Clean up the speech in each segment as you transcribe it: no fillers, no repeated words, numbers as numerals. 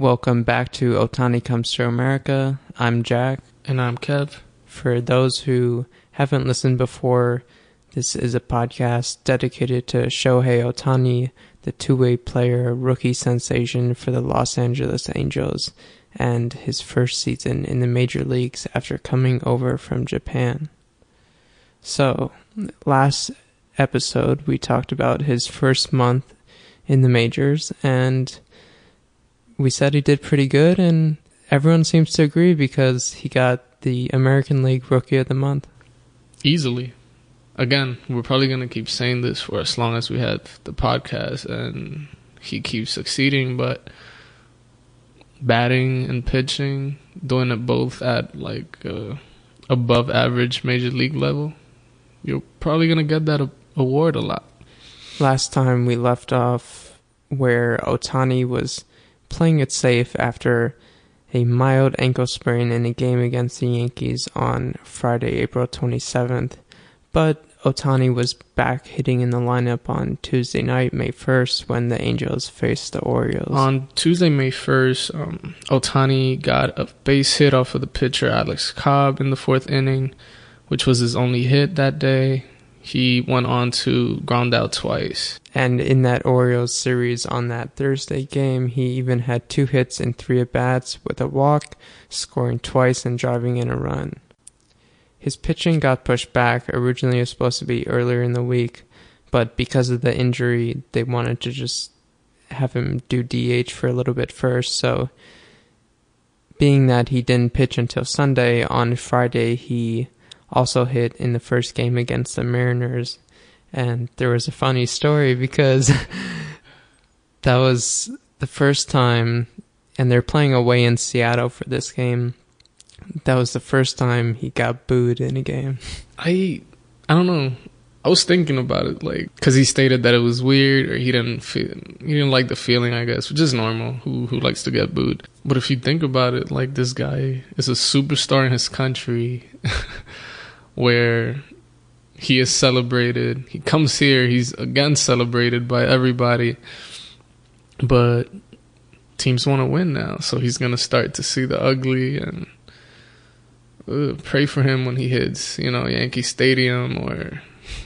Welcome back to Otani Comes to America. I'm Jack. And I'm Kev. For those who haven't listened before, this is a podcast dedicated to Shohei Ohtani, the two-way player, rookie sensation for the Los Angeles Angels, and his first season in the major leagues after coming over from Japan. So, last episode we talked about his first month in the majors, and we said he did pretty good, and everyone seems to agree because he got the American League Rookie of the Month. Easily. Again, we're probably going to keep saying this for as long as we have the podcast, and he keeps succeeding, but batting and pitching, doing it both at above average major league level, you're probably going to get that award a lot. Last time we left off where Ohtani was playing it safe after a mild ankle sprain in a game against the Yankees on Friday, April 27th. But Ohtani was back hitting in the lineup on Tuesday night, May 1st, when the Angels faced the Orioles. On Tuesday, May 1st, Ohtani got a base hit off of the pitcher Alex Cobb in the fourth inning, which was his only hit that day. He went on to ground out twice. And in that Orioles series on that Thursday game, he even had 2 hits and 3 at-bats with a walk, scoring twice and driving in a run. His pitching got pushed back. Originally it was supposed to be earlier in the week, but because of the injury, they wanted to just have him do DH for a little bit first. So being that he didn't pitch until Sunday, on Friday he also hit in the first game against the Mariners. And there was a funny story because that was the first time, and they're playing away in Seattle for this game. That was the first time he got booed in a game. I don't know. I was thinking about it, because he stated that it was weird, or he didn't like the feeling, I guess, which is normal. Who likes to get booed? But if you think about it, this guy is a superstar in his country, where he is celebrated. He comes here, he's again celebrated by everybody. But teams want to win now, so he's going to start to see the ugly, and pray for him when he hits, Yankee Stadium or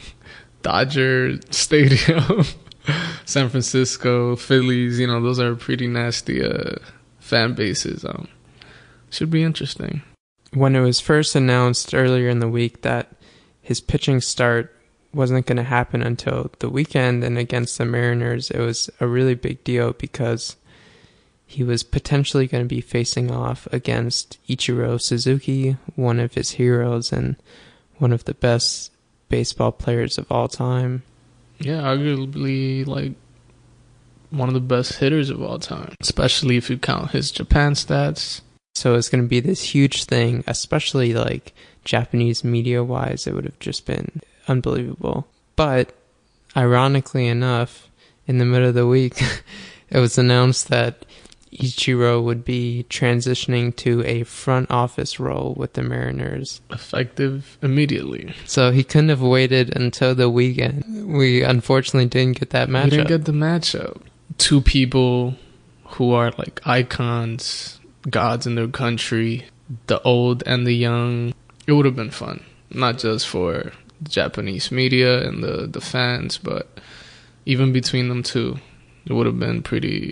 Dodger Stadium, San Francisco, Phillies, those are pretty nasty fan bases. Should be interesting. When it was first announced earlier in the week that his pitching start wasn't going to happen until the weekend and against the Mariners, it was a really big deal because he was potentially going to be facing off against Ichiro Suzuki, one of his heroes and one of the best baseball players of all time. Yeah, arguably one of the best hitters of all time, especially if you count his Japan stats. So it's going to be this huge thing, especially Japanese media-wise. It would have just been unbelievable. But ironically enough, in the middle of the week, it was announced that Ichiro would be transitioning to a front office role with the Mariners. Effective immediately. So he couldn't have waited until the weekend. We unfortunately didn't get that matchup. We didn't get the matchup. 2 people who are icons, gods in their country, the old and the young. It would have been fun, not just for the Japanese media and the fans, but even between them two, it would have been pretty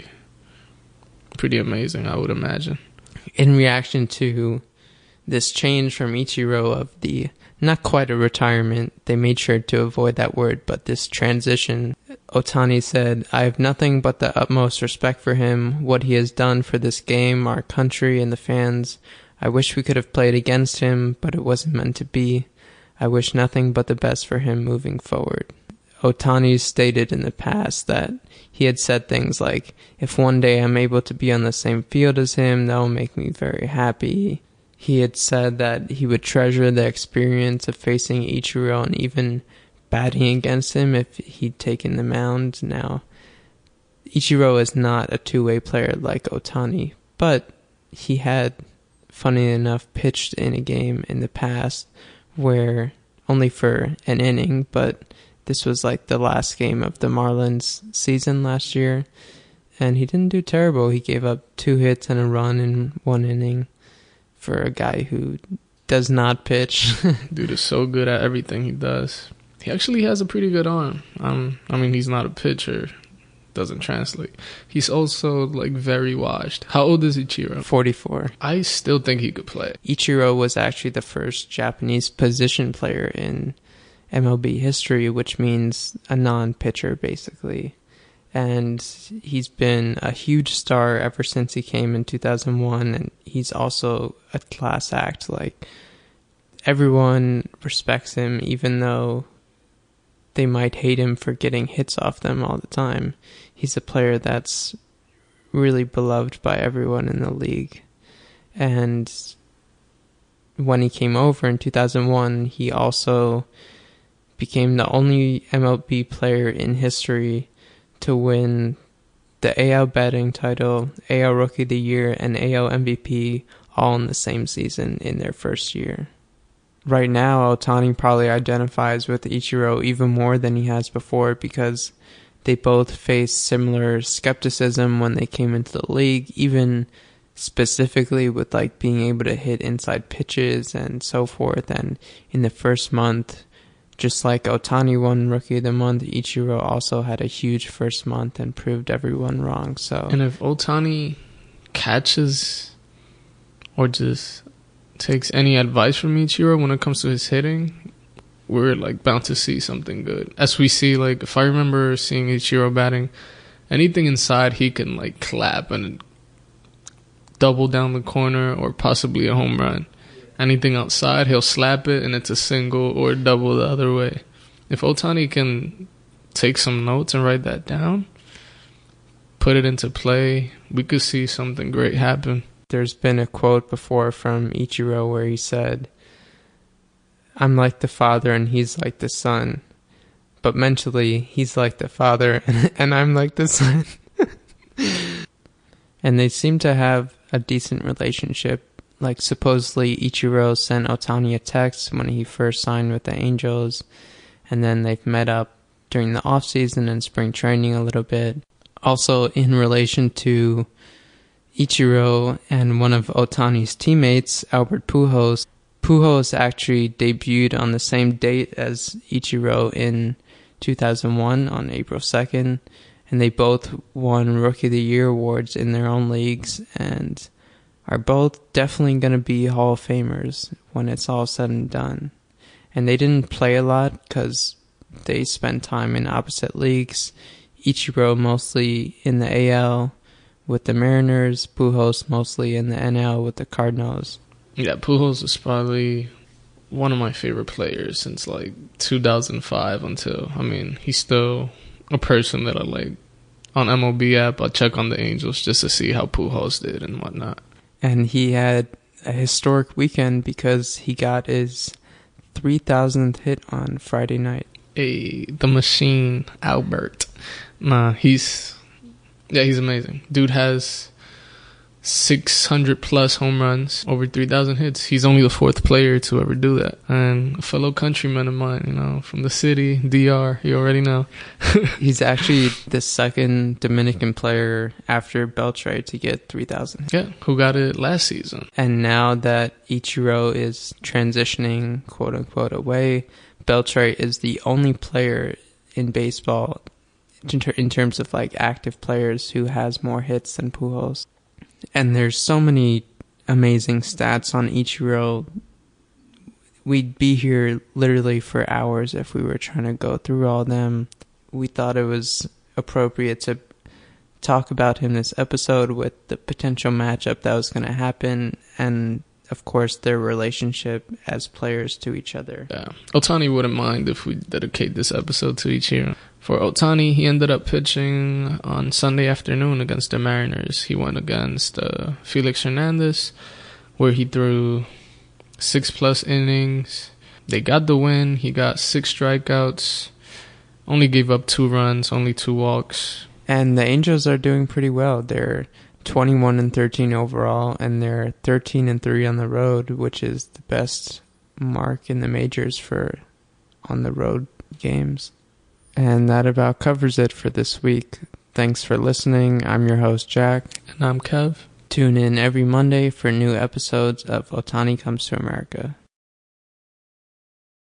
amazing, I would imagine. In reaction to this change from Ichiro of the, not quite a retirement, they made sure to avoid that word, but this transition, Ohtani said, "I have nothing but the utmost respect for him, what he has done for this game, our country, and the fans. I wish we could have played against him, but it wasn't meant to be. I wish nothing but the best for him moving forward." Ohtani stated in the past that he had said things like, "If one day I'm able to be on the same field as him, that will make me very happy." He had said that he would treasure the experience of facing Ichiro and even batting against him if he'd taken the mound. Now, Ichiro is not a two-way player like Ohtani, but he had, funny enough, pitched in a game in the past where only for an inning, but this was the last game of the Marlins season last year, and he didn't do terrible. He gave up 2 hits and a run in 1 inning for a guy who does not pitch. Dude is so good at everything he does. He actually has a pretty good arm. I mean, he's not a pitcher. Doesn't translate. He's also like very washed. How old is Ichiro? 44. I still think he could play. Ichiro was actually the first Japanese position player in MLB history, which means a non-pitcher basically. And he's been a huge star ever since he came in 2001, and he's also a class act. Like, everyone respects him, even though they might hate him for getting hits off them all the time. He's a player that's really beloved by everyone in the league. And when he came over in 2001, he also became the only MLB player in history to win the AL batting title, AL Rookie of the Year, and AL MVP all in the same season in their first year. Right now, Ohtani probably identifies with Ichiro even more than he has before because they both faced similar skepticism when they came into the league, even specifically with like being able to hit inside pitches and so forth. And in the first month, just like Ohtani won Rookie of the Month, Ichiro also had a huge first month and proved everyone wrong. So, and if Ohtani catches or just takes any advice from Ichiro when it comes to his hitting, we're like bound to see something good. As we see, like, if I remember seeing Ichiro batting, anything inside he can like clap and double down the corner or possibly a home run. Anything outside, he'll slap it and it's a single or double the other way. If Ohtani can take some notes and write that down, put it into play, we could see something great happen. There's been a quote before from Ichiro where he said, "I'm like the father and he's like the son, but mentally he's like the father and I'm like the son." And they seem to have a decent relationship. Like, supposedly Ichiro sent Ohtani a text when he first signed with the Angels, and then they've met up during the offseason and spring training a little bit. Also, in relation to Ichiro and one of Ohtani's teammates, Albert Pujols, Pujols actually debuted on the same date as Ichiro in 2001 on April 2nd, and they both won Rookie of the Year awards in their own leagues and are both definitely going to be Hall of Famers when it's all said and done. And they didn't play a lot because they spent time in opposite leagues. Ichiro mostly in the AL with the Mariners, Pujols mostly in the NL with the Cardinals. Yeah, Pujols is probably one of my favorite players since like 2005 until, I mean, he's still a person that I like. On MLB app, I'll check on the Angels just to see how Pujols did and whatnot. And he had a historic weekend because he got his 3,000th hit on Friday night. Hey, the machine, Albert. Nah, he's amazing. Dude has 600 plus home runs, over 3,000 hits. He's only the 4th player to ever do that. And a fellow countryman of mine, you know, from the city, DR, you already know. He's actually the 2nd Dominican player after Beltre to get 3,000. Yeah, who got it last season. And now that Ichiro is transitioning, quote unquote, away, Beltre is the only player in baseball in terms of like active players who has more hits than Pujols. And there's so many amazing stats on Ichiro. We'd be here literally for hours if we were trying to go through all of them. We thought it was appropriate to talk about him this episode with the potential matchup that was going to happen and, of course, their relationship as players to each other. Yeah. Ohtani wouldn't mind if we dedicate this episode to Ichiro. For Ohtani, he ended up pitching on Sunday afternoon against the Mariners. He went against Felix Hernandez, where he threw 6+ innings. They got the win. He got 6 strikeouts, only gave up 2 runs, only 2 walks. And the Angels are doing pretty well. They're 21-13 overall, and they're 13-3 on the road, which is the best mark in the majors for on the road games. And that about covers it for this week. Thanks for listening. I'm your host, Jack. And I'm Kev. Tune in every Monday for new episodes of Ohtani Comes to America.